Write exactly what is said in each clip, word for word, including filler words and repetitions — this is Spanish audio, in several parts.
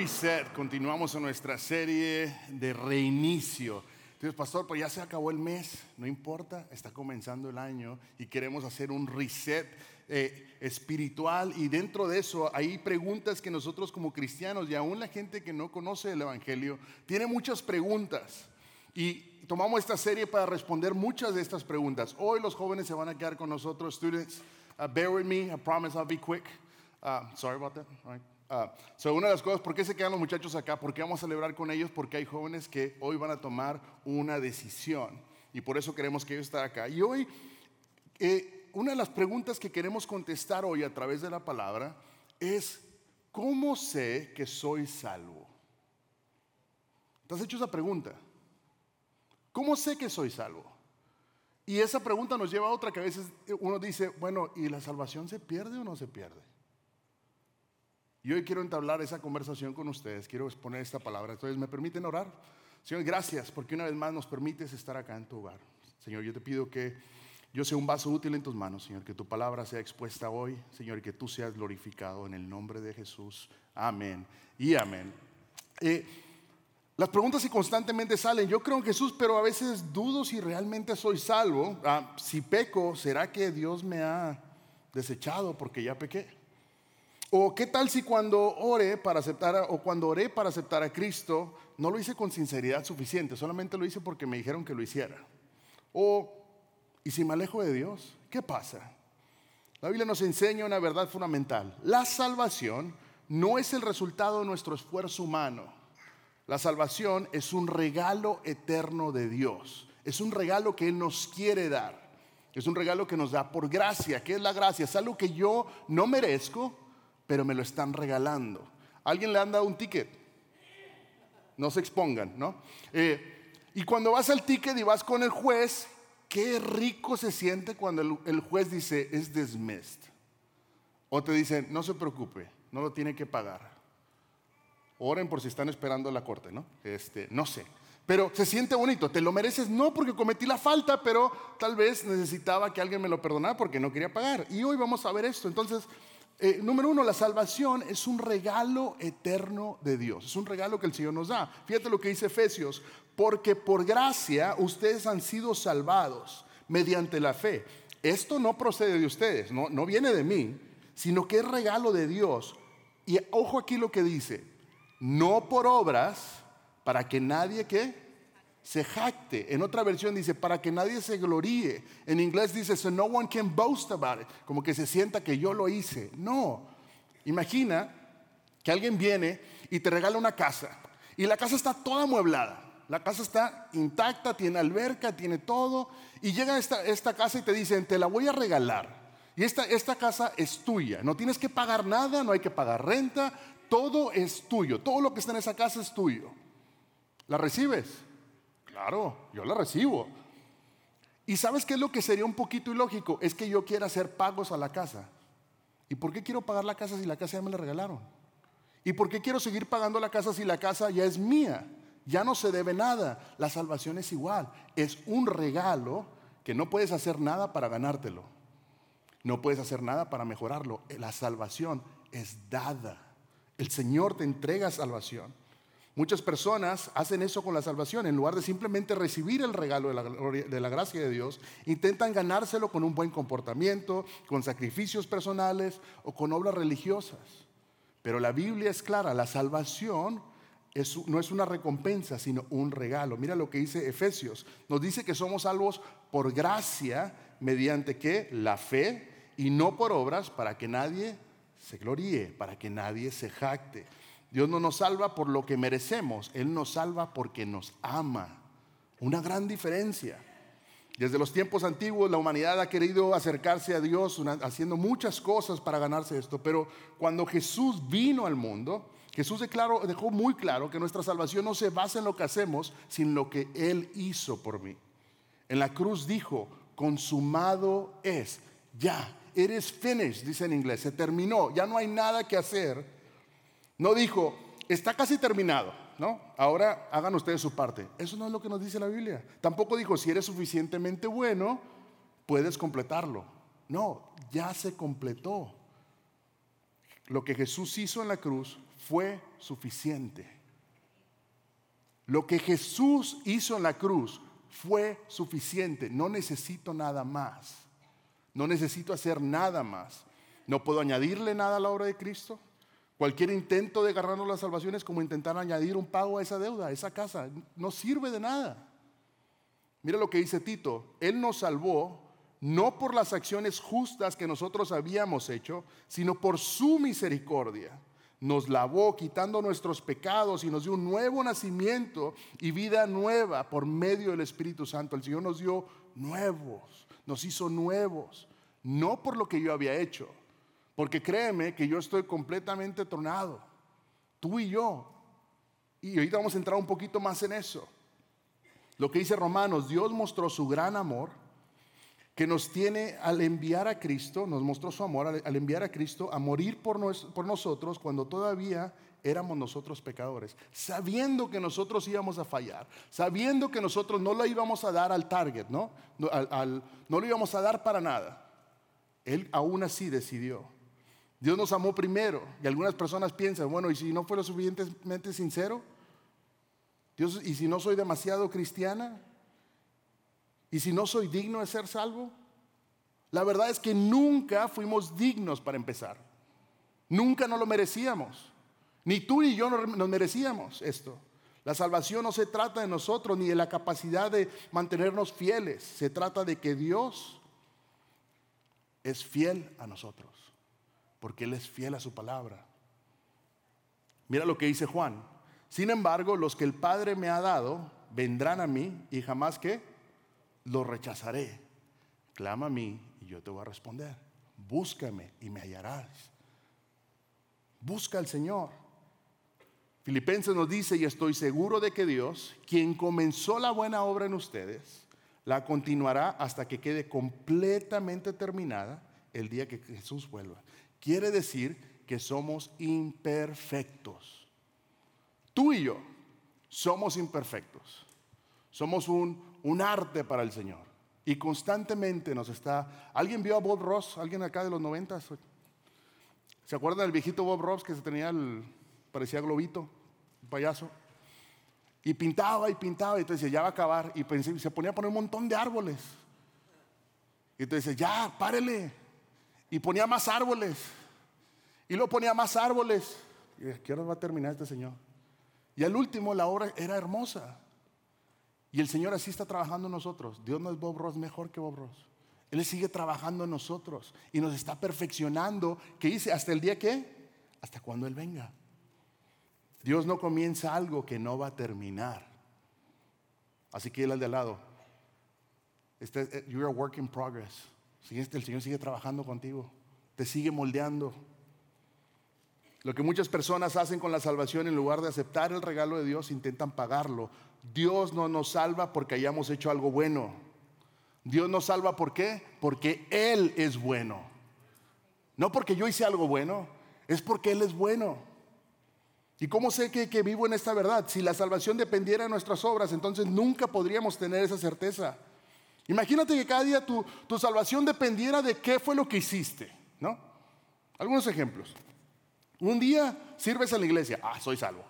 Reset, continuamos en nuestra serie de reinicio. Entonces, pastor, pues ya se acabó el mes, no importa, está comenzando el año y queremos hacer un reset eh, espiritual, y dentro de eso hay preguntas que nosotros como cristianos y aún la gente que no conoce el Evangelio tiene muchas preguntas, y tomamos esta serie para responder muchas de estas preguntas. Hoy los jóvenes se van a quedar con nosotros. Students, uh, bear with me, I promise I'll be quick. Uh, sorry about that. All right. Uh, so una de las cosas, ¿por qué se quedan los muchachos acá? ¿Por qué vamos a celebrar con ellos? Porque hay jóvenes que hoy van a tomar una decisión y por eso queremos que ellos estén acá. Y hoy, eh, una de las preguntas que queremos contestar hoy a través de la palabra es: ¿cómo sé que soy salvo? ¿Te has hecho esa pregunta? ¿Cómo sé que soy salvo? Y esa pregunta nos lleva a otra, que a veces uno dice, bueno, ¿y la salvación se pierde o no se pierde? Y hoy quiero entablar esa conversación con ustedes, quiero exponer esta palabra. Entonces, ¿me permiten orar? Señor, gracias porque una vez más nos permites estar acá en tu hogar. Señor, yo te pido que yo sea un vaso útil en tus manos, Señor, que tu palabra sea expuesta hoy, Señor, y que tú seas glorificado en el nombre de Jesús. Amén y amén. Eh, las preguntas que constantemente salen: yo creo en Jesús, pero a veces dudo si realmente soy salvo. Ah, si peco, ¿será que Dios me ha desechado porque ya pequé? O qué tal si cuando oré para aceptar a, o cuando oré para aceptar a Cristo no lo hice con sinceridad suficiente, solamente lo hice porque me dijeron que lo hiciera. O ¿y si me alejo de Dios? ¿Qué pasa? La Biblia nos enseña una verdad fundamental: la salvación no es el resultado de nuestro esfuerzo humano. La salvación es un regalo eterno de Dios. Es un regalo que Él nos quiere dar. Es un regalo que nos da por gracia. ¿Qué es la gracia? Es algo que yo no merezco, pero me lo están regalando. ¿Alguien le han dado un ticket? No se expongan, ¿no? Eh, y cuando vas al ticket y vas con el juez, qué rico se siente cuando el, el juez dice es dismissed. O te dicen no se preocupe, no lo tiene que pagar. Oren por si están esperando la corte, ¿no? Este, no sé. Pero se siente bonito. ¿Te lo mereces? No, porque cometí la falta, pero tal vez necesitaba que alguien me lo perdonara porque no quería pagar. Y hoy vamos a ver esto. Entonces, Eh, número uno, la salvación es un regalo eterno de Dios. Es un regalo que el Señor nos da. Fíjate lo que dice Efesios: porque por gracia ustedes han sido salvados mediante la fe. Esto no procede de ustedes, no, no viene de mí, sino que es regalo de Dios. Y ojo aquí lo que dice: no por obras, para que nadie ¿qué? Se jacte. En otra versión dice para que nadie se gloríe. En inglés dice so no one can boast about it, como que se sienta que yo lo hice. No, imagina que alguien viene y te regala una casa y la casa está toda amueblada, la casa está intacta, tiene alberca, tiene todo, y llega esta, esta casa y te dicen te la voy a regalar, y esta, esta casa es tuya, no tienes que pagar nada, no hay que pagar renta, todo es tuyo, todo lo que está en esa casa es tuyo. ¿La recibes? Claro, yo la recibo. ¿Y sabes qué es lo que sería un poquito ilógico? Es que yo quiera hacer pagos a la casa. ¿Y por qué quiero pagar la casa si la casa ya me la regalaron? ¿Y por qué quiero seguir pagando la casa si la casa ya es mía? Ya no se debe nada. La salvación es igual. Es un regalo que no puedes hacer nada para ganártelo. No puedes hacer nada para mejorarlo. La salvación es dada. El Señor te entrega salvación. Muchas personas hacen eso con la salvación. En lugar de simplemente recibir el regalo de la, de la gracia de Dios, intentan ganárselo con un buen comportamiento, con sacrificios personales o con obras religiosas. Pero la Biblia es clara: la salvación es, no es una recompensa, sino un regalo. Mira lo que dice Efesios. Nos dice que somos salvos por gracia, mediante ¿qué? La fe, y no por obras, para que nadie se gloríe, para que nadie se jacte. Dios no nos salva por lo que merecemos, Él nos salva porque nos ama. Una gran diferencia. Desde los tiempos antiguos la humanidad ha querido acercarse a Dios haciendo muchas cosas para ganarse esto, pero cuando Jesús vino al mundo, Jesús declaró, dejó muy claro que nuestra salvación no se basa en lo que hacemos, sino en lo que Él hizo por mí. En la cruz dijo: consumado es. Ya, it is finished, dice en inglés, se terminó, ya no hay nada que hacer. No dijo está casi terminado, ¿no? Ahora hagan ustedes su parte. Eso no es lo que nos dice la Biblia. Tampoco dijo si eres suficientemente bueno puedes completarlo. No, ya se completó. Lo que Jesús hizo en la cruz fue suficiente. Lo que Jesús hizo en la cruz fue suficiente. No necesito nada más. No necesito hacer nada más. No puedo añadirle nada a la obra de Cristo. Cualquier intento de ganarnos la salvación es como intentar añadir un pago a esa deuda, a esa casa. No sirve de nada. Mira lo que dice Tito. Él nos salvó no por las acciones justas que nosotros habíamos hecho, sino por su misericordia. Nos lavó quitando nuestros pecados y nos dio un nuevo nacimiento y vida nueva por medio del Espíritu Santo. El Señor nos dio nuevos, nos hizo nuevos, no por lo que yo había hecho, porque créeme que yo estoy completamente tronado, tú y yo, y ahorita vamos a entrar un poquito más en eso. Lo que dice Romanos, Dios mostró su gran amor que nos tiene al enviar a Cristo, nos mostró su amor al, al enviar a Cristo a morir por, nos, por nosotros cuando todavía éramos nosotros pecadores, sabiendo que nosotros íbamos a fallar, sabiendo que nosotros no lo íbamos a dar al target, ¿no? No, al, al, no lo íbamos a dar para nada. Él aún así decidió. Dios nos amó primero, y algunas personas piensan, bueno, ¿y si no fue lo suficientemente sincero? Dios, ¿y si no soy demasiado cristiana? ¿Y si no soy digno de ser salvo? La verdad es que nunca fuimos dignos para empezar. Nunca nos lo merecíamos. Ni tú ni yo nos merecíamos esto. La salvación no se trata de nosotros ni de la capacidad de mantenernos fieles. Se trata de que Dios es fiel a nosotros, porque Él es fiel a su palabra. Mira lo que dice Juan. Sin embargo, los que el Padre me ha dado vendrán a mí y jamás que lo rechazaré. Clama a mí y yo te voy a responder. Búscame y me hallarás. Busca al Señor. Filipenses nos dice, y estoy seguro de que Dios, quien comenzó la buena obra en ustedes, la continuará hasta que quede completamente terminada el día que Jesús vuelva. Quiere decir que somos imperfectos. Tú y yo somos imperfectos. Somos un un arte para el Señor. Y constantemente nos está... ¿Alguien vio a Bob Ross? ¿Alguien acá de los noventas? ¿Se acuerdan del viejito Bob Ross que se tenía el... parecía globito, un payaso? Y pintaba y pintaba y entonces ya va a acabar. Y pensé, se ponía a poner un montón de árboles. Y entonces ya, párele. Y ponía más árboles. Y luego ponía más árboles. Y ¿a qué hora va a terminar este señor? Y al último la obra era hermosa. Y el Señor así está trabajando en nosotros. Dios no es Bob Ross mejor que Bob Ross. Él sigue trabajando en nosotros y nos está perfeccionando. ¿Qué dice? ¿Hasta el día qué? Hasta cuando Él venga. Dios no comienza algo que no va a terminar. Así que Él al de al lado. Este, you're a work in progress. El Señor sigue trabajando contigo. Te sigue moldeando. Lo que muchas personas hacen con la salvación, en lugar de aceptar el regalo de Dios, intentan pagarlo. Dios no nos salva porque hayamos hecho algo bueno. Dios nos salva ¿por qué? Porque Él es bueno. No porque yo hice algo bueno, es porque Él es bueno. ¿Y cómo sé que, que vivo en esta verdad? Si la salvación dependiera de nuestras obras, entonces nunca podríamos tener esa certeza. Imagínate que cada día tu, tu salvación dependiera de qué fue lo que hiciste, ¿no? Algunos ejemplos. Un día sirves en la iglesia, ah, soy salvo.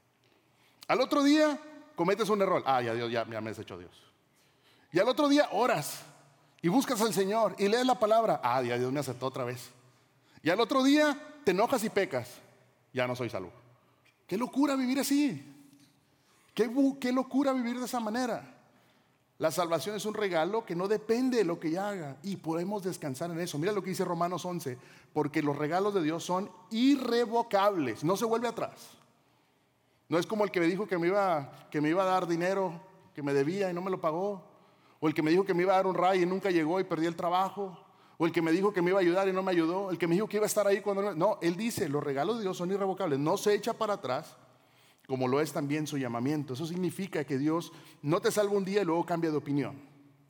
Al otro día cometes un error, ah, ya Dios, ya, ya me desechó Dios. Y al otro día oras y buscas al Señor y lees la palabra, ah, ya Dios me aceptó otra vez. Y al otro día te enojas y pecas, ya no soy salvo. Qué locura vivir así. Qué, qué locura vivir de esa manera. La salvación es un regalo que no depende de lo que yo haga y podemos descansar en eso. Mira lo que dice Romanos once, porque los regalos de Dios son irrevocables, no se vuelve atrás. No es como el que me dijo que me iba, que me iba a dar dinero, que me debía y no me lo pagó, o el que me dijo que me iba a dar un ray y nunca llegó y perdí el trabajo, o el que me dijo que me iba a ayudar y no me ayudó, el que me dijo que iba a estar ahí cuando no. No, él dice, los regalos de Dios son irrevocables, no se echa para atrás, como lo es también su llamamiento. Eso significa que Dios no te salva un día y luego cambia de opinión.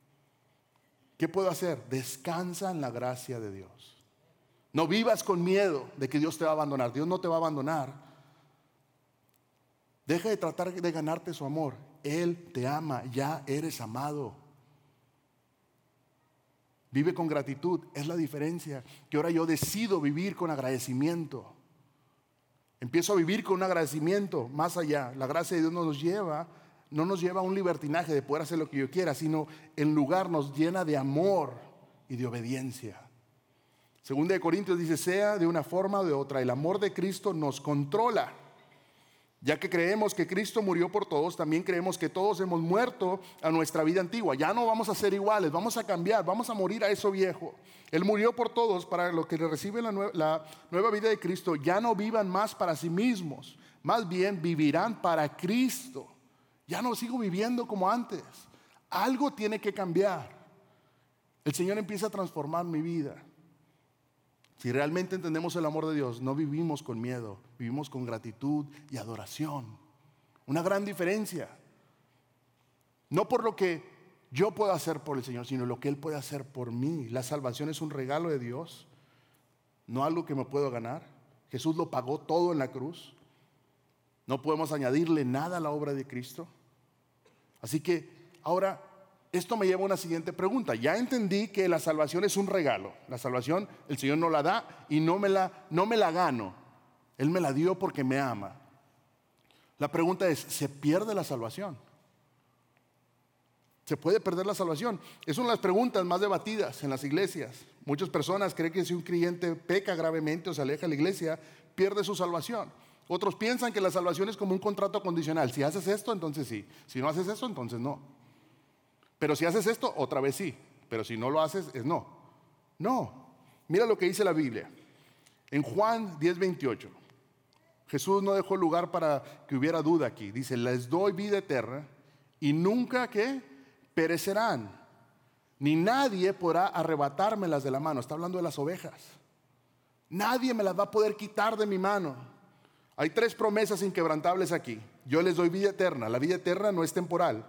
¿Qué puedo hacer? Descansa en la gracia de Dios. No vivas con miedo de que Dios te va a abandonar. Dios no te va a abandonar. Deja de tratar de ganarte su amor. Él te ama, ya eres amado. Vive con gratitud, es la diferencia. Que ahora yo decido vivir con agradecimiento. Empiezo a vivir con un agradecimiento más allá. La gracia de Dios no nos lleva, no nos lleva a un libertinaje de poder hacer lo que yo quiera, sino en lugar nos llena de amor y de obediencia. Segunda de Corintios dice, sea de una forma o de otra, el amor de Cristo nos controla. Ya que creemos que Cristo murió por todos, también creemos que todos hemos muerto a nuestra vida antigua. Ya no vamos a ser iguales, vamos a cambiar, vamos a morir a eso viejo. Él murió por todos para los que reciben la nueva, la nueva vida de Cristo. Ya no vivan más para sí mismos, más bien vivirán para Cristo. Ya no sigo viviendo como antes. Algo tiene que cambiar. El Señor empieza a transformar mi vida. Si realmente entendemos el amor de Dios, no vivimos con miedo, vivimos con gratitud y adoración. Una gran diferencia. No por lo que yo puedo hacer por el Señor, sino lo que Él puede hacer por mí. La salvación es un regalo de Dios, no algo que me puedo ganar. Jesús lo pagó todo en la cruz. No podemos añadirle nada a la obra de Cristo. Así que ahora esto me lleva a una siguiente pregunta. Ya entendí que la salvación es un regalo. La salvación el Señor no la da y no me la, no me la gano. Él me la dio porque me ama. La pregunta es, ¿se pierde la salvación? ¿Se puede perder la salvación? Es una de las preguntas más debatidas en las iglesias. Muchas personas creen que si un creyente peca gravemente o se aleja de la iglesia, pierde su salvación. Otros piensan que la salvación es como un contrato condicional. Si haces esto, entonces sí. Si no haces eso, entonces no. Pero si haces esto, otra vez sí. Pero si no lo haces, es no. No. Mira lo que dice la Biblia. En Juan diez veintiocho. Jesús no dejó lugar para que hubiera duda aquí. Dice, les doy vida eterna y nunca que perecerán. Ni nadie podrá arrebatármelas de la mano. Está hablando de las ovejas. Nadie me las va a poder quitar de mi mano. Hay tres promesas inquebrantables aquí. Yo les doy vida eterna. La vida eterna no es temporal.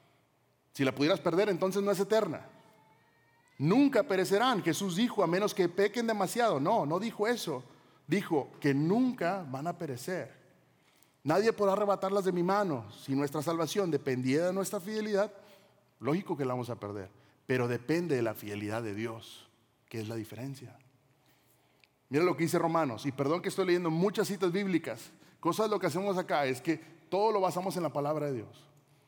Si la pudieras perder, entonces no es eterna. Nunca perecerán. Jesús dijo, a menos que pequen demasiado. No, no dijo eso. Dijo que nunca van a perecer. Nadie podrá arrebatarlas de mi mano. Si nuestra salvación dependiera de nuestra fidelidad, lógico que la vamos a perder. Pero depende de la fidelidad de Dios, que es la diferencia. Mira lo que dice Romanos. Y perdón que estoy leyendo muchas citas bíblicas. Cosas de lo que hacemos acá es que todo lo basamos en la palabra de Dios.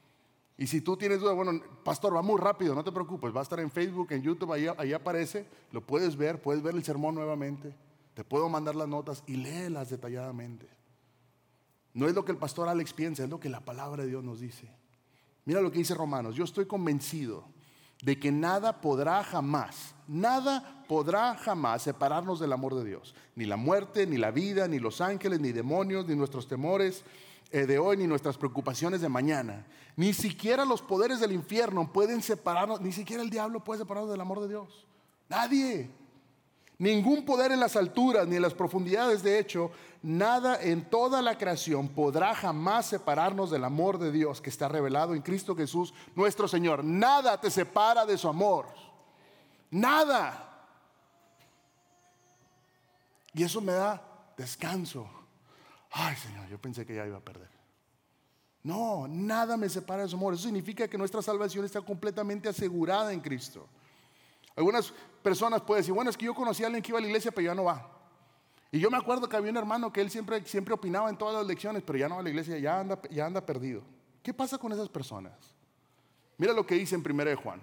Y si tú tienes duda, bueno, pastor, va muy rápido, no te preocupes, va a estar en Facebook, en YouTube, ahí, ahí aparece, lo puedes ver, puedes ver el sermón nuevamente, te puedo mandar las notas y léelas detalladamente. No es lo que el pastor Alex piensa, es lo que la palabra de Dios nos dice. Mira lo que dice Romanos, yo estoy convencido de que nada podrá jamás, nada podrá jamás separarnos del amor de Dios. Ni la muerte, ni la vida, ni los ángeles, ni demonios, ni nuestros temores de hoy, ni nuestras preocupaciones de mañana. Ni siquiera los poderes del infierno pueden separarnos, ni siquiera el diablo puede separarnos del amor de Dios. Nadie. Ningún poder en las alturas ni en las profundidades, de hecho, nada en toda la creación podrá jamás separarnos del amor de Dios que está revelado en Cristo Jesús, nuestro Señor. Nada te separa de su amor. Nada. Y eso me da descanso. Ay, Señor, yo pensé que ya iba a perder. No, nada me separa de su amor. Eso significa que nuestra salvación está completamente asegurada en Cristo. Algunas personas pueden decir, bueno, es que yo conocí a alguien que iba a la iglesia, pero ya no va. Y yo me acuerdo que había un hermano que él siempre, siempre opinaba en todas las lecciones, pero ya no va a la iglesia, ya anda, ya anda perdido. ¿Qué pasa con esas personas? Mira lo que dice en primera de Juan.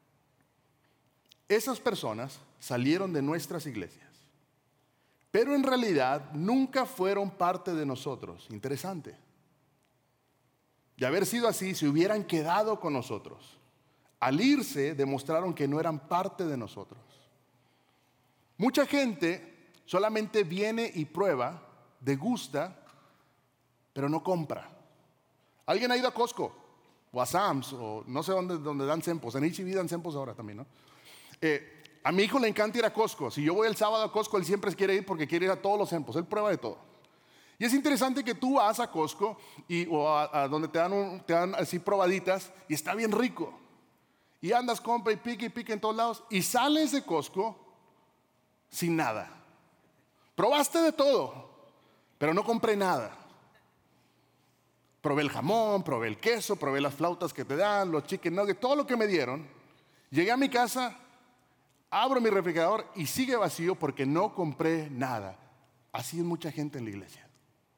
Esas personas salieron de nuestras iglesias, pero en realidad nunca fueron parte de nosotros. Interesante. De haber sido así, se hubieran quedado con nosotros. Al irse, demostraron que no eran parte de nosotros. Mucha gente solamente viene y prueba, degusta, pero no compra. ¿Alguien ha ido a Costco? O a Sam's, o no sé dónde, dónde dan sempos. En H E B dan sempos ahora también, ¿no? Eh, A mi hijo le encanta ir a Costco. Si yo voy el sábado a Costco, él siempre quiere ir porque quiere ir a todos los sempos. Él prueba de todo. Y es interesante que tú vas a Costco y, o a, a donde te dan, un, te dan así probaditas y está bien rico. Y andas, compra y pica y pica en todos lados y sales de Costco sin nada. Probaste de todo, pero no compré nada. Probé el jamón, probé el queso, probé las flautas que te dan, los chicken nuggets, todo lo que me dieron. Llegué a mi casa, abro mi refrigerador y sigue vacío porque no compré nada. Así es mucha gente en la iglesia.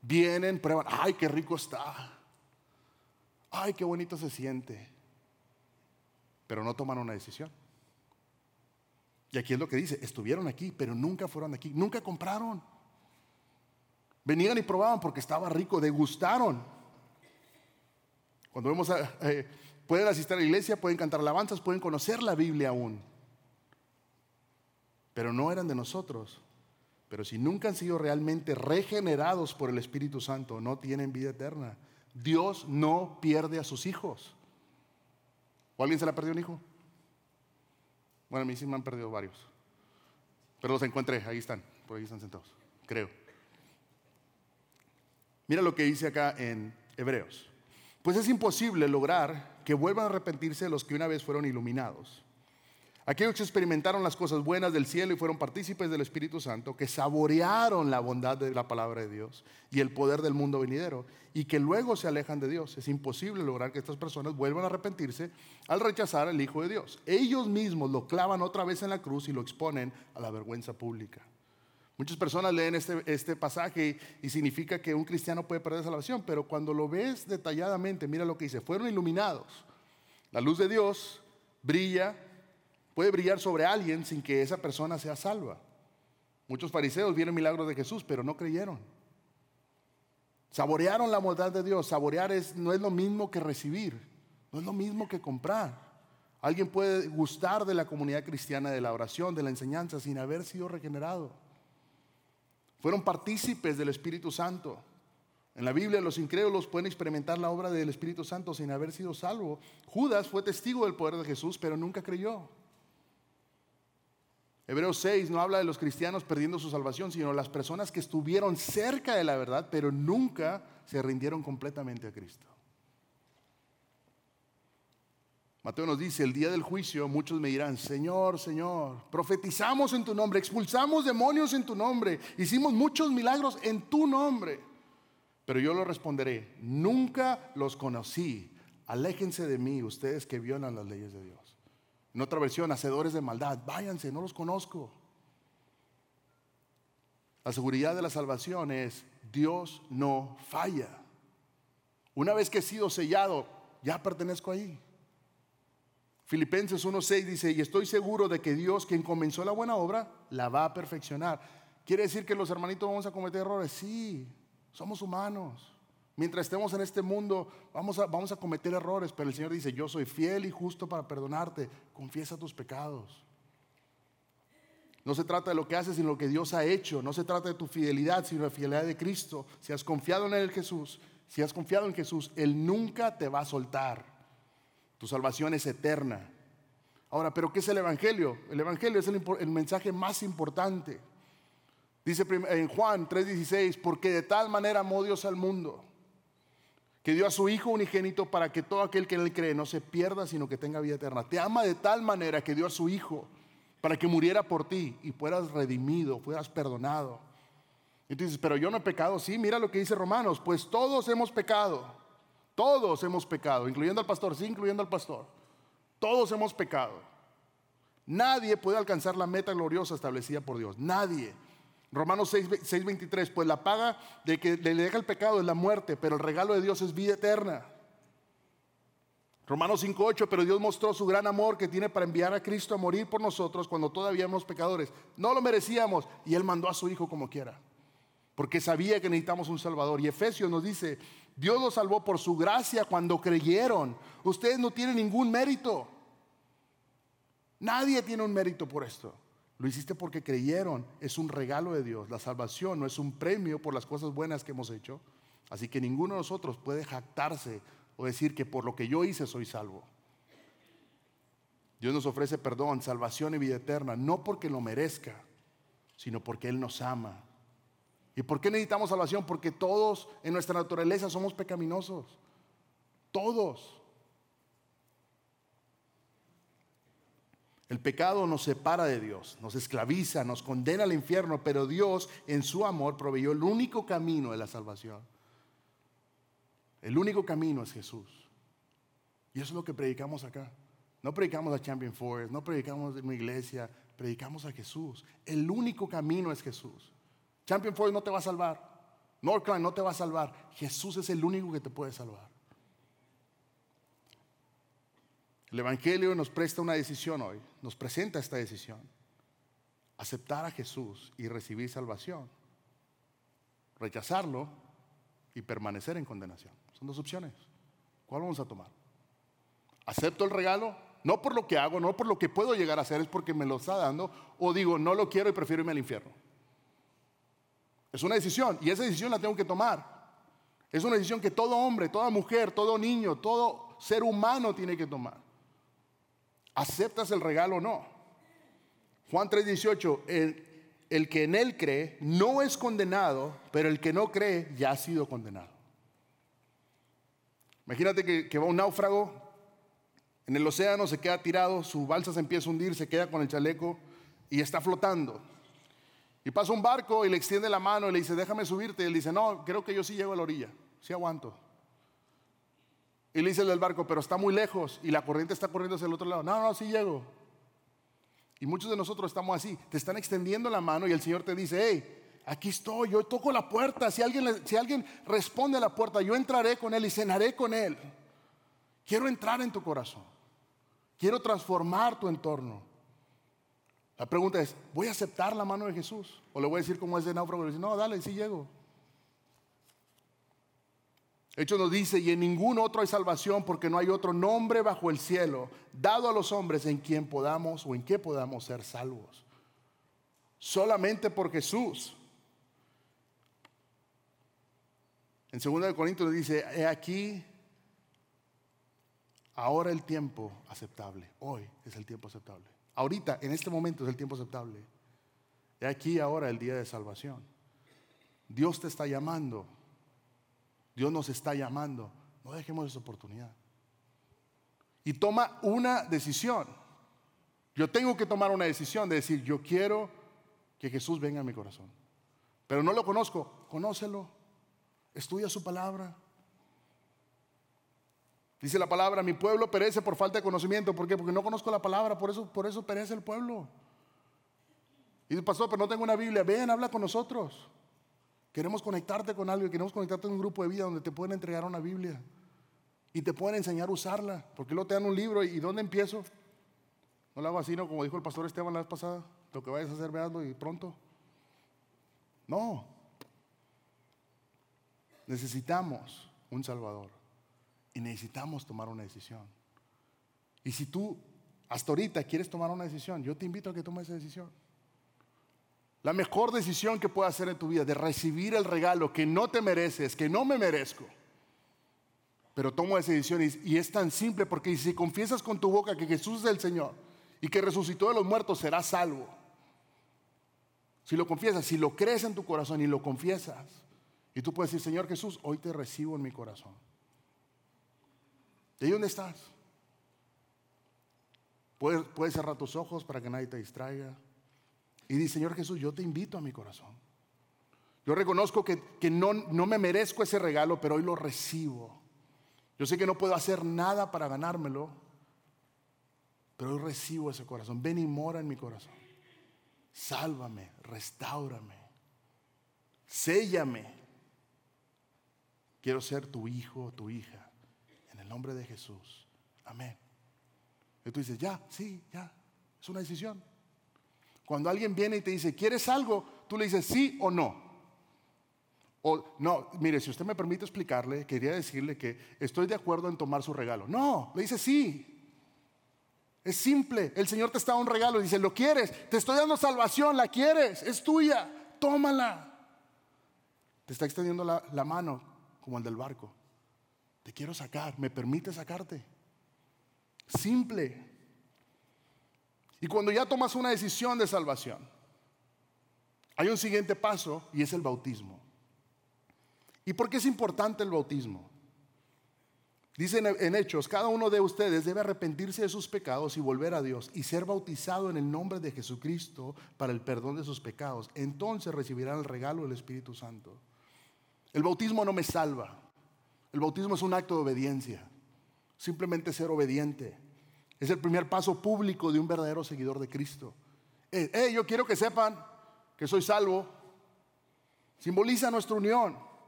Vienen, prueban, ay, qué rico está. Ay, qué bonito se siente. Pero no toman una decisión. Y aquí es lo que dice, estuvieron aquí, pero nunca fueron aquí, nunca compraron. Venían y probaban porque estaba rico, degustaron. Cuando vemos, a, eh, pueden asistir a la iglesia, pueden cantar alabanzas, pueden conocer la Biblia aún. Pero no eran de nosotros. Pero si nunca han sido realmente regenerados por el Espíritu Santo, no tienen vida eterna. Dios no pierde a sus hijos. ¿O alguien se le ha perdido un hijo? Bueno, a mí sí me han perdido varios. Pero los encontré, ahí están, por ahí están sentados, creo. Mira lo que dice acá en Hebreos. Pues es imposible lograr que vuelvan a arrepentirse los que una vez fueron iluminados. Aquellos que experimentaron las cosas buenas del cielo y fueron partícipes del Espíritu Santo, que saborearon la bondad de la palabra de Dios y el poder del mundo venidero, y que luego se alejan de Dios. Es imposible lograr que estas personas vuelvan a arrepentirse al rechazar al Hijo de Dios. Ellos mismos lo clavan otra vez en la cruz y lo exponen a la vergüenza pública. Muchas personas leen este, este pasaje y significa que un cristiano puede perder salvación, pero cuando lo ves detalladamente, mira lo que dice, fueron iluminados. La luz de Dios brilla, puede brillar sobre alguien sin que esa persona sea salva. Muchos fariseos vieron milagros de Jesús, pero no creyeron. Saborearon la bondad de Dios. Saborear es, no es lo mismo que recibir, no es lo mismo que comprar. Alguien puede gustar de la comunidad cristiana, de la oración, de la enseñanza, sin haber sido regenerado. Fueron partícipes del Espíritu Santo. En la Biblia los incrédulos pueden experimentar la obra del Espíritu Santo sin haber sido salvo. Judas fue testigo del poder de Jesús, pero nunca creyó. Hebreos seis no habla de los cristianos perdiendo su salvación, sino las personas que estuvieron cerca de la verdad, pero nunca se rindieron completamente a Cristo. Mateo nos dice, el día del juicio muchos me dirán, Señor, Señor, profetizamos en tu nombre, expulsamos demonios en tu nombre, hicimos muchos milagros en tu nombre. Pero yo les responderé, nunca los conocí, aléjense de mí, ustedes que violan las leyes de Dios. En otra versión, hacedores de maldad, váyanse, no los conozco. La seguridad de la salvación es, Dios no falla. Una vez que he sido sellado, ya pertenezco ahí. Filipenses uno seis dice, y estoy seguro de que Dios, quien comenzó la buena obra, la va a perfeccionar. ¿Quiere decir que los hermanitos vamos a cometer errores? Sí, somos humanos. Mientras estemos en este mundo, vamos a, vamos a cometer errores, pero el Señor dice, yo soy fiel y justo para perdonarte. Confiesa tus pecados. No se trata de lo que haces, sino lo que Dios ha hecho. No se trata de tu fidelidad, sino de la fidelidad de Cristo. Si has confiado en Él, Jesús, si has confiado en Jesús, Él nunca te va a soltar. Tu salvación es eterna. Ahora, ¿pero qué es el Evangelio? El Evangelio es el, el mensaje más importante. Dice en Juan tres dieciséis, porque de tal manera amó Dios al mundo, que dio a su Hijo unigénito para que todo aquel que en Él cree no se pierda, sino que tenga vida eterna. Te ama de tal manera que dio a su Hijo para que muriera por ti y fueras redimido, fueras perdonado. Y tú dices, pero yo no he pecado. Sí, mira lo que dice Romanos, pues todos hemos pecado. Todos hemos pecado, incluyendo al pastor, sí, incluyendo al pastor. Todos hemos pecado. Nadie puede alcanzar la meta gloriosa establecida por Dios. Nadie. Romanos seis veintitrés, pues la paga de que le deja el pecado es la muerte, pero el regalo de Dios es vida eterna. Romanos cinco ocho, pero Dios mostró su gran amor que tiene para enviar a Cristo a morir por nosotros cuando todavía éramos pecadores. No lo merecíamos y Él mandó a su Hijo como quiera, porque sabía que necesitamos un Salvador. Y Efesios nos dice, Dios los salvó por su gracia cuando creyeron. Ustedes no tienen ningún mérito. Nadie tiene un mérito por esto. Lo hiciste porque creyeron. Es un regalo de Dios. La salvación no es un premio por las cosas buenas que hemos hecho. Así que ninguno de nosotros puede jactarse o decir que por lo que yo hice soy salvo. Dios nos ofrece perdón, salvación y vida eterna, no porque lo merezca, sino porque Él nos ama. ¿Y por qué necesitamos salvación? Porque todos en nuestra naturaleza somos pecaminosos. Todos. El pecado nos separa de Dios, nos esclaviza, nos condena al infierno, pero Dios en su amor proveyó el único camino de la salvación. El único camino es Jesús. Y eso es lo que predicamos acá. No predicamos a Champion Forest, no predicamos en una iglesia, predicamos a Jesús. El único camino es Jesús. Champion Forest no te va a salvar. Northline no te va a salvar. Jesús es el único que te puede salvar. El Evangelio nos presta una decisión hoy, nos presenta esta decisión: aceptar a Jesús y recibir salvación, rechazarlo y permanecer en condenación. Son dos opciones. ¿Cuál vamos a tomar? ¿Acepto el regalo? No por lo que hago, no por lo que puedo llegar a hacer, es porque me lo está dando. O digo, no lo quiero y prefiero irme al infierno. Es una decisión, y esa decisión la tengo que tomar. Es una decisión que todo hombre, toda mujer, todo niño, todo ser humano tiene que tomar. ¿Aceptas el regalo o no? Juan tres dieciocho, el, el que en él cree no es condenado, pero el que no cree ya ha sido condenado. Imagínate que, que va un náufrago en el océano, se queda tirado, su balsa se empieza a hundir, se queda con el chaleco y está flotando. Y pasa un barco y le extiende la mano y le dice, déjame subirte. Y él dice, no, creo que yo sí llego a la orilla, sí aguanto. Y le dice el del barco, pero está muy lejos y la corriente está corriendo hacia el otro lado. No, no, sí llego. Y muchos de nosotros estamos así, te están extendiendo la mano y el Señor te dice, hey, aquí estoy, yo toco la puerta. Si alguien, si alguien responde a la puerta, yo entraré con él y cenaré con él. Quiero entrar en tu corazón. Quiero transformar tu entorno. La pregunta es, ¿voy a aceptar la mano de Jesús? ¿O le voy a decir como ese náufrago? Le dice, no, dale, sí llego. Hechos nos dice, y en ningún otro hay salvación, porque no hay otro nombre bajo el cielo dado a los hombres en quien podamos o en que podamos ser salvos. Solamente por Jesús. En segunda de Corintios nos dice, he aquí ahora el tiempo aceptable. Hoy es el tiempo aceptable. Ahorita, en este momento es el tiempo aceptable. He aquí ahora el día de salvación. Dios te está llamando. Dios nos está llamando. No dejemos esa oportunidad. Y toma una decisión. Yo tengo que tomar una decisión de decir, yo quiero que Jesús venga a mi corazón. Pero no lo conozco. Conócelo. Estudia su palabra. Dice la palabra, mi pueblo perece por falta de conocimiento. ¿Por qué? Porque no conozco la palabra, por eso, por eso perece el pueblo. Y dice, pastor, pero no tengo una Biblia. Ven, habla con nosotros. Queremos conectarte con algo, queremos conectarte en un grupo de vida donde te pueden entregar una Biblia y te pueden enseñar a usarla. Porque luego te dan un libro y ¿dónde empiezo? No lo hago así, ¿no? Como dijo el pastor Esteban la vez pasada, lo que vayas a hacer, veanlo y pronto. No. Necesitamos un Salvador y necesitamos tomar una decisión. Y si tú hasta ahorita quieres tomar una decisión, yo te invito a que tomes esa decisión. La mejor decisión que puedas hacer en tu vida, de recibir el regalo que no te mereces, que no me merezco. Pero tomo esa decisión y, y es tan simple, porque si confiesas con tu boca que Jesús es el Señor y que resucitó de los muertos, serás salvo. Si lo confiesas, si lo crees en tu corazón y lo confiesas, y tú puedes decir, Señor Jesús, hoy te recibo en mi corazón. ¿Y ahí dónde estás? Puedes, puedes cerrar tus ojos para que nadie te distraiga. Y dice, Señor Jesús, yo te invito a mi corazón. Yo reconozco que, que no, no me merezco ese regalo, pero hoy lo recibo. Yo sé que no puedo hacer nada para ganármelo, pero hoy recibo ese corazón. Ven y mora en mi corazón. Sálvame, restáurame, séllame. Quiero ser tu hijo, tu hija, en el nombre de Jesús. Amén. Y tú dices, ya, sí, ya, es una decisión. Cuando alguien viene y te dice, ¿quieres algo? Tú le dices sí o no. O no, mire, si usted me permite explicarle, quería decirle que estoy de acuerdo en tomar su regalo. No, le dice sí. Es simple. El Señor te está dando un regalo y dice, ¿lo quieres? Te estoy dando salvación, ¿la quieres? Es tuya, tómala. Te está extendiendo la, la mano como el del barco. Te quiero sacar, ¿me permite sacarte? Simple. Y cuando ya tomas una decisión de salvación, hay un siguiente paso y es el bautismo. ¿Y por qué es importante el bautismo? Dice en Hechos, cada uno de ustedes debe arrepentirse de sus pecados y volver a Dios y ser bautizado en el nombre de Jesucristo para el perdón de sus pecados. Entonces recibirán el regalo del Espíritu Santo. El bautismo no me salva. El bautismo es un acto de obediencia. Simplemente ser obediente. Es el primer paso público de un verdadero seguidor de Cristo. Hey, yo quiero que sepan que soy salvo. Simboliza nuestra unión.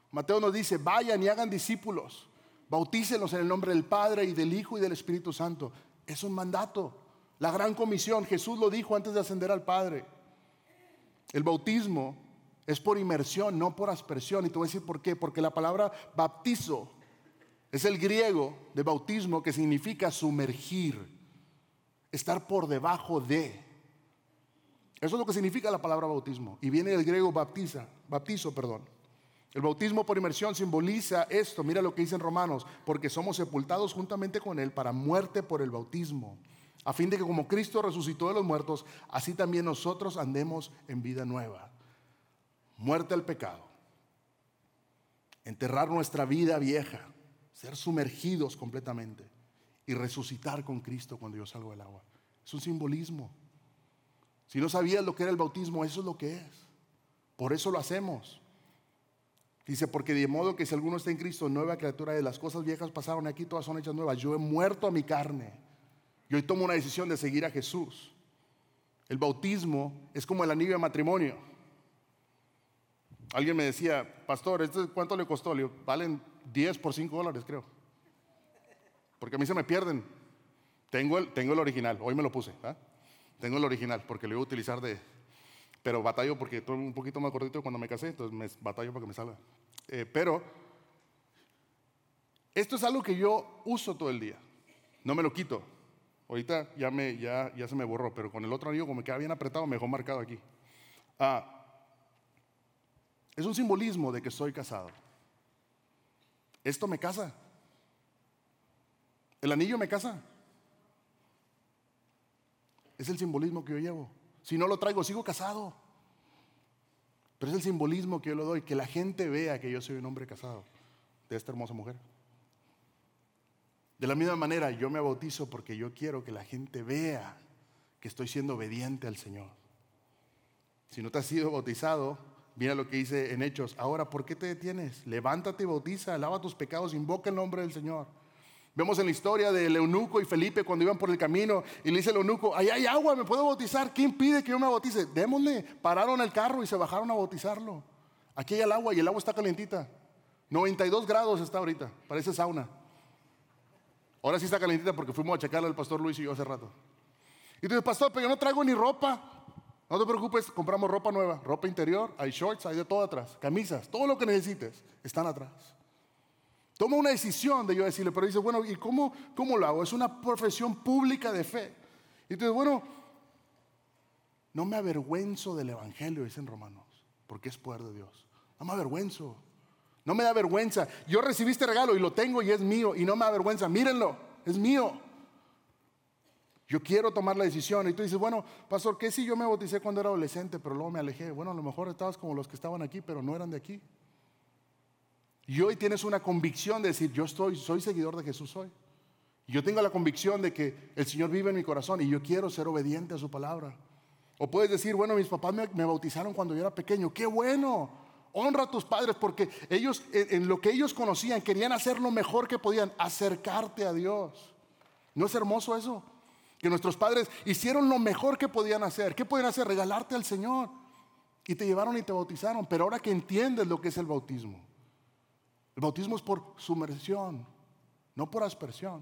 Mateo nos dice, vayan y hagan discípulos, bautícenlos en el nombre del Padre y del Hijo y del Espíritu Santo. Es un mandato, la gran comisión. Jesús lo dijo antes de ascender al Padre. El bautismo es por inmersión, no por aspersión. Y te voy a decir por qué. Porque la palabra baptizo es el griego de bautismo, que significa sumergir, estar por debajo de. Eso es lo que significa la palabra bautismo. Y viene del griego baptiza, baptizo, perdón. El bautismo por inmersión simboliza esto. Mira lo que dice en Romanos: porque somos sepultados juntamente con Él para muerte por el bautismo, a fin de que como Cristo resucitó de los muertos, así también nosotros andemos en vida nueva. Muerte al pecado, enterrar nuestra vida vieja, ser sumergidos completamente y resucitar con Cristo cuando yo salgo del agua. Es un simbolismo. Si no sabías lo que era el bautismo, eso es lo que es. Por eso lo hacemos. Dice, porque de modo que si alguno está en Cristo, nueva criatura, de las cosas viejas pasaron, aquí todas son hechas nuevas. Yo he muerto a mi carne y hoy tomo una decisión de seguir a Jesús. El bautismo es como el anillo de matrimonio. Alguien me decía, pastor, ¿esto cuánto le costó? Le digo, valen diez por cinco dólares, creo. Porque a mí se me pierden. Tengo el, tengo el original, hoy me lo puse, ¿eh? Tengo el original porque lo iba a utilizar de... Pero batallo porque estoy un poquito más gordito cuando me casé, entonces me batallo para que me salga. Eh, pero esto es algo que yo uso todo el día. No me lo quito. Ahorita ya, me, ya, ya se me borró, pero con el otro anillo, como me queda bien apretado, me dejó marcado aquí. Ah, es un simbolismo de que estoy casado. Esto me casa. El anillo me casa. Es el simbolismo que yo llevo. Si no lo traigo, sigo casado. Pero es el simbolismo que yo le doy, que la gente vea que yo soy un hombre casado de esta hermosa mujer. De la misma manera, yo me bautizo porque yo quiero que la gente vea que estoy siendo obediente al Señor. Si no te has sido bautizado, mira lo que dice en Hechos. Ahora, ¿por qué te detienes? Levántate y bautiza, lava tus pecados, invoca el nombre del Señor. Vemos en la historia del eunuco y Felipe cuando iban por el camino y le dice el eunuco, ahí hay agua, ¿me puedo bautizar? ¿Quién impide que yo me bautice? Démosle. Pararon el carro y se bajaron a bautizarlo. Aquí hay el agua y el agua está calientita. noventa y dos grados está ahorita, parece sauna. Ahora sí está calientita porque fuimos a checarla el pastor Luis y yo hace rato. Y tú dices, pastor, pero yo no traigo ni ropa. No te preocupes, compramos ropa nueva, ropa interior, hay shorts, hay de todo atrás, camisas, todo lo que necesites, están atrás. Toma una decisión de yo decirle, pero dice, bueno, ¿y cómo, cómo lo hago? Es una profesión pública de fe. Y tú dices, bueno, no me avergüenzo del evangelio, dicen Romanos, porque es poder de Dios. No me avergüenzo, no me da vergüenza. Yo recibí este regalo y lo tengo y es mío y no me da vergüenza. Mírenlo, es mío. Yo quiero tomar la decisión. Y tú dices, bueno, pastor, ¿qué si yo me bauticé cuando era adolescente, pero luego me alejé? Bueno, a lo mejor estabas como los que estaban aquí, pero no eran de aquí. Y hoy tienes una convicción de decir, yo estoy, soy seguidor de Jesús hoy. Y yo tengo la convicción de que el Señor vive en mi corazón y yo quiero ser obediente a su palabra. O puedes decir, bueno, mis papás me, me bautizaron cuando yo era pequeño. ¡Qué bueno! Honra a tus padres porque ellos, en, en lo que ellos conocían, querían hacer lo mejor que podían, acercarte a Dios. ¿No es hermoso eso? Que nuestros padres hicieron lo mejor que podían hacer. ¿Qué podían hacer? Regalarte al Señor. Y te llevaron y te bautizaron. Pero ahora que entiendes lo que es el bautismo, el bautismo es por sumersión, no por aspersión.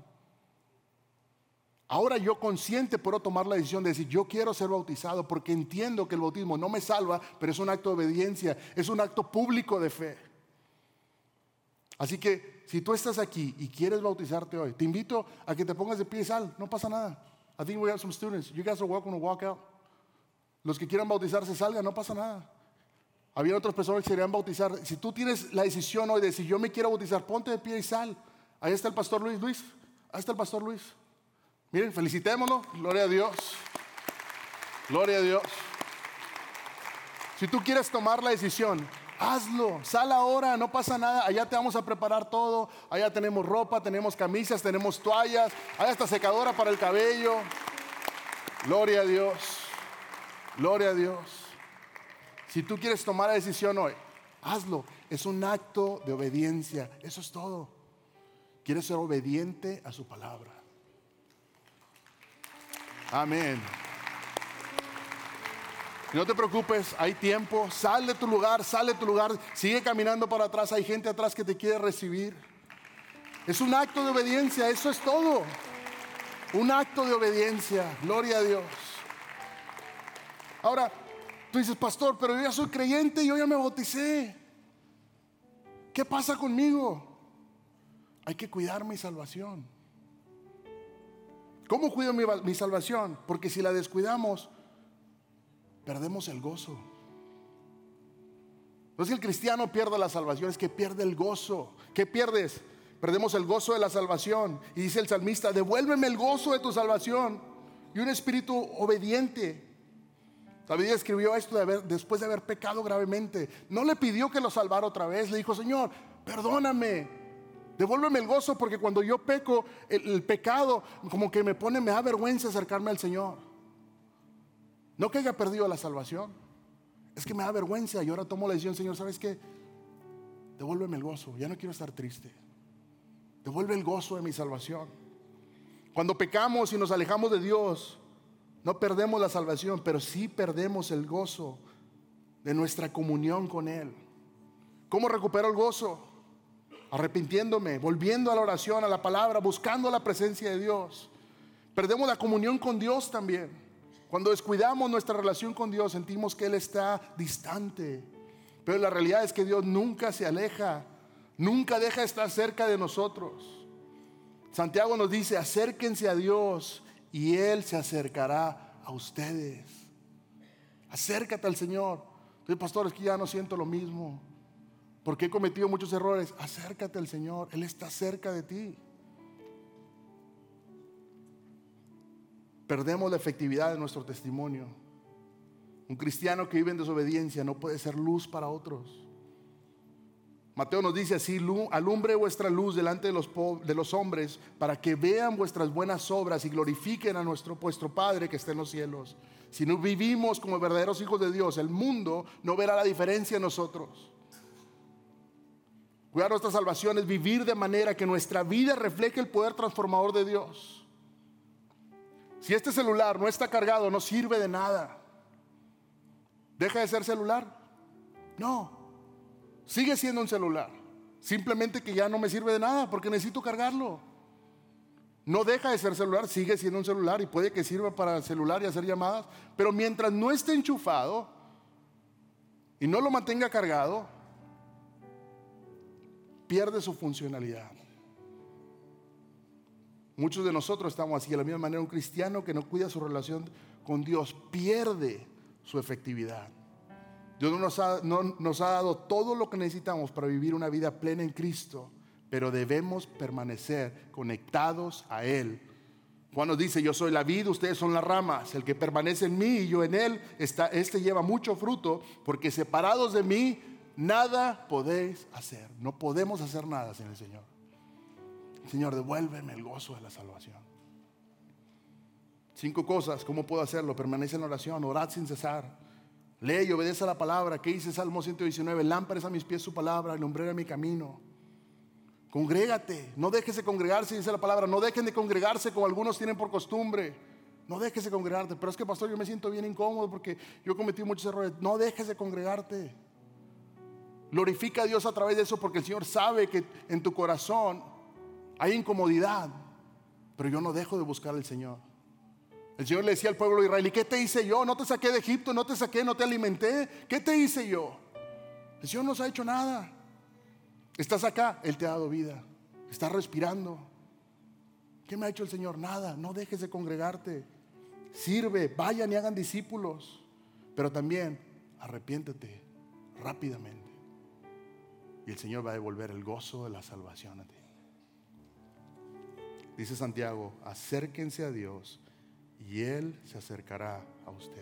Ahora yo consciente puedo tomar la decisión de decir, yo quiero ser bautizado porque entiendo que el bautismo no me salva, pero es un acto de obediencia, es un acto público de fe. Así que si tú estás aquí y quieres bautizarte hoy, te invito a que te pongas de pie y sal, no pasa nada. I think we have some students, you guys are welcome to walk out. Los que quieran bautizarse salgan, no pasa nada. Había otras personas que se querían bautizar. Si tú tienes la decisión hoy de decir, yo me quiero bautizar, ponte de pie y sal. Ahí está el pastor Luis. Luis, ahí está el pastor Luis. Miren, felicitémoslo. Gloria a Dios. Gloria a Dios. Si tú quieres tomar la decisión, hazlo. Sal ahora, no pasa nada. Allá te vamos a preparar todo. Allá tenemos ropa, tenemos camisas, tenemos toallas. Allá está secadora para el cabello. Gloria a Dios. Gloria a Dios. Si tú quieres tomar la decisión hoy, hazlo. Es un acto de obediencia. Eso es todo. Quieres ser obediente a su palabra. Amén. No te preocupes, hay tiempo. Sal de tu lugar, sal de tu lugar. Sigue caminando para atrás. Hay gente atrás que te quiere recibir. Es un acto de obediencia, eso es todo. Un acto de obediencia. Gloria a Dios. Ahora, tú dices, pastor, pero yo ya soy creyente, yo ya me bauticé. ¿Qué pasa conmigo? Hay que cuidar mi salvación. ¿Cómo cuido mi, mi salvación? Porque si la descuidamos, perdemos el gozo. No es que el cristiano pierda la salvación, es que pierde el gozo. ¿Qué pierdes? Perdemos el gozo de la salvación. Y dice el salmista, devuélveme el gozo de tu salvación y un espíritu obediente. David escribió esto de haber, después de haber pecado gravemente. No le pidió que lo salvara otra vez. Le dijo, Señor, perdóname, devuélveme el gozo, porque cuando yo peco, el, el pecado como que me pone, me da vergüenza acercarme al Señor. No que haya perdido la salvación, es que me da vergüenza. Y ahora tomo la decisión, Señor, ¿sabes qué? Devuélveme el gozo, ya no quiero estar triste. Devuelve el gozo de mi salvación. Cuando pecamos y nos alejamos de Dios, no perdemos la salvación, pero sí perdemos el gozo de nuestra comunión con Él. ¿Cómo recupero el gozo? Arrepintiéndome, volviendo a la oración, a la palabra, buscando la presencia de Dios. Perdemos la comunión con Dios también. Cuando descuidamos nuestra relación con Dios, sentimos que Él está distante. Pero la realidad es que Dios nunca se aleja, nunca deja de estar cerca de nosotros. Santiago nos dice, acérquense a Dios y Él se acercará a ustedes. Acércate al Señor. Entonces, pastor, es que ya no siento lo mismo, porque he cometido muchos errores. Acércate al Señor, Él está cerca de ti. Perdemos la efectividad de nuestro testimonio. Un cristiano que vive en desobediencia no puede ser luz para otros. Mateo nos dice así, alumbre vuestra luz delante de los, de los hombres, para que vean vuestras buenas obras y glorifiquen a nuestro vuestro Padre que está en los cielos. Si no vivimos como verdaderos hijos de Dios, el mundo no verá la diferencia en nosotros. Cuidar nuestra salvación es vivir de manera que nuestra vida refleje el poder transformador de Dios. Si este celular no está cargado, no sirve de nada. ¿Deja de ser celular? No. Sigue siendo un celular, simplemente que ya no me sirve de nada porque necesito cargarlo. No deja de ser celular, sigue siendo un celular y puede que sirva para el celular y hacer llamadas, pero mientras no esté enchufado y no lo mantenga cargado, pierde su funcionalidad. Muchos de nosotros estamos así. De la misma manera, un cristiano que no cuida su relación con Dios pierde su efectividad. Dios nos ha, no, nos ha dado todo lo que necesitamos para vivir una vida plena en Cristo, pero debemos permanecer conectados a Él. Juan nos dice, yo soy la vid, ustedes son las ramas. El que permanece en mí y yo en Él, está, este lleva mucho fruto, porque separados de mí, nada podéis hacer. No podemos hacer nada sin el Señor. Señor, devuélveme el gozo de la salvación. Cinco cosas, ¿cómo puedo hacerlo? Permanece en oración, orad sin cesar. Lee y obedece a la palabra. ¿Qué dice Salmo ciento diecinueve? Lámpara es a mis pies su palabra y lumbrera mi camino. Congrégate, no dejes de congregarse, dice la palabra. No dejen de congregarse como algunos tienen por costumbre. No dejes de congregarte. Pero es que, pastor, yo me siento bien incómodo porque yo he cometido muchos errores. No dejes de congregarte. Glorifica a Dios a través de eso, porque el Señor sabe que en tu corazón hay incomodidad, pero yo no dejo de buscar al Señor. El Señor le decía al pueblo de Israel, ¿y qué te hice yo? No te saqué de Egipto, no te saqué, no te alimenté. ¿Qué te hice yo? El Señor no nos ha hecho nada. Estás acá, Él te ha dado vida. Estás respirando. ¿Qué me ha hecho el Señor? Nada. No dejes de congregarte. Sirve, vayan y hagan discípulos. Pero también arrepiéntete rápidamente. Y el Señor va a devolver el gozo de la salvación a ti. Dice Santiago, acérquense a Dios y Él se acercará a ustedes.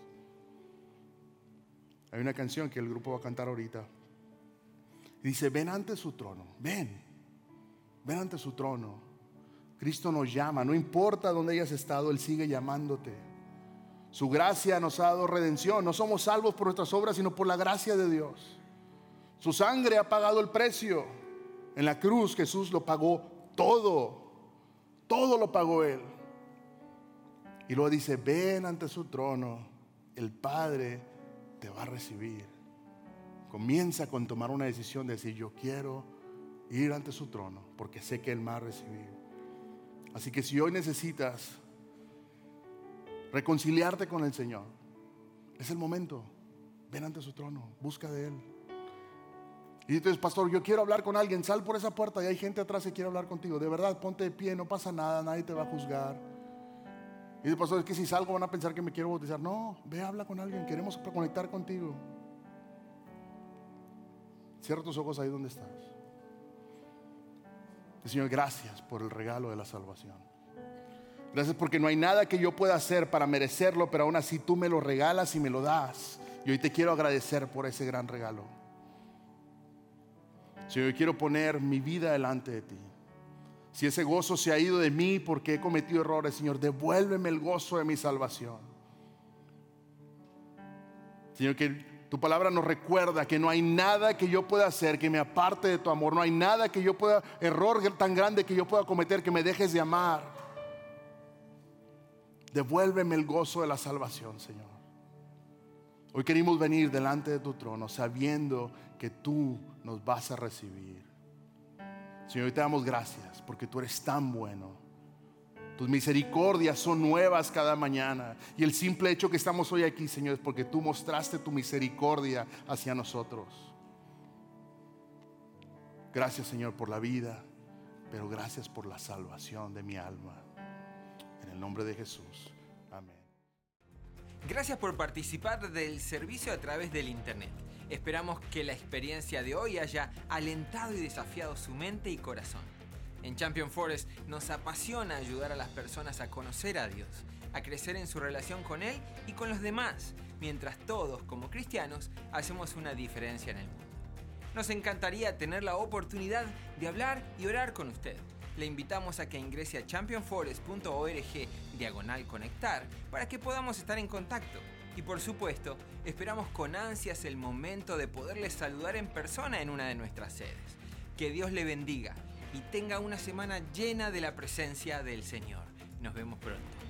Hay una canción que el grupo va a cantar ahorita. Dice, ven ante su trono, ven, ven ante su trono. Cristo nos llama, no importa dónde hayas estado, Él sigue llamándote. Su gracia nos ha dado redención. No somos salvos por nuestras obras, sino por la gracia de Dios. Su sangre ha pagado el precio. En la cruz Jesús lo pagó todo. Todo lo pagó Él. Y luego dice, ven ante su trono el Padre te va a recibir. Comienza con tomar una decisión de decir: yo quiero ir ante su trono porque sé que Él me va a recibir. Así que si hoy necesitas reconciliarte con el Señor, es el momento. Ven ante su trono, busca de Él. Y entonces: pastor, yo quiero hablar con alguien. Sal por esa puerta y hay gente atrás que quiere hablar contigo. De verdad, ponte de pie, no pasa nada, nadie te va a juzgar. Y dice: pastor, es que si salgo van a pensar que me quiero bautizar. No, ve, habla con alguien, queremos conectar contigo. Cierra tus ojos ahí donde estás. Señor, gracias por el regalo de la salvación. Gracias porque no hay nada que yo pueda hacer para merecerlo, pero aún así tú me lo regalas y me lo das. Y hoy te quiero agradecer por ese gran regalo. Señor, yo quiero poner mi vida delante de ti. Si ese gozo se ha ido de mí porque he cometido errores, Señor, devuélveme el gozo de mi salvación. Señor, que tu palabra nos recuerda que no hay nada que yo pueda hacer que me aparte de tu amor. No hay nada que yo pueda, error tan grande que yo pueda cometer que me dejes de amar. Devuélveme el gozo de la salvación, Señor. Hoy queremos venir delante de tu trono sabiendo que tú nos vas a recibir. Señor, hoy te damos gracias porque tú eres tan bueno. Tus misericordias son nuevas cada mañana. Y el simple hecho que estamos hoy aquí, Señor, es porque tú mostraste tu misericordia hacia nosotros. Gracias, Señor, por la vida, pero gracias por la salvación de mi alma. En el nombre de Jesús. Amén. Gracias por participar del servicio a través del internet. Esperamos que la experiencia de hoy haya alentado y desafiado su mente y corazón. En Champion Forest nos apasiona ayudar a las personas a conocer a Dios, a crecer en su relación con Él y con los demás, mientras todos, como cristianos, hacemos una diferencia en el mundo. Nos encantaría tener la oportunidad de hablar y orar con usted. Le invitamos a que ingrese a champion forest punto org diagonal conectar para que podamos estar en contacto. Y por supuesto, esperamos con ansias el momento de poderle saludar en persona en una de nuestras sedes. Que Dios le bendiga y tenga una semana llena de la presencia del Señor. Nos vemos pronto.